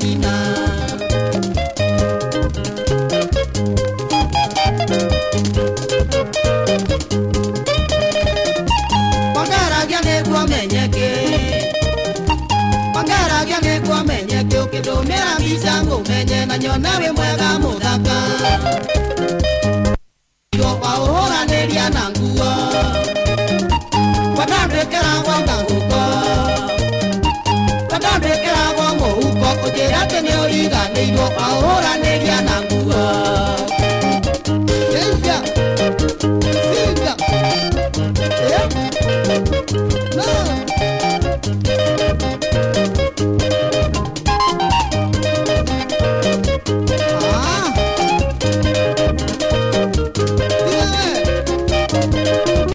nyina Wangaragia nĩguo menyeke Wangaragia nĩguo menyeke ũkĩndũmĩra mbica ngũmenye na nyone wĩ mwega mũthaka Waũhũranĩria na nguo Watandĩkĩragwo ngahũko Watandĩkĩragwo mũhuko Ũnjĩra atĩ nĩũriganĩirwo Waũhũranĩria na nguo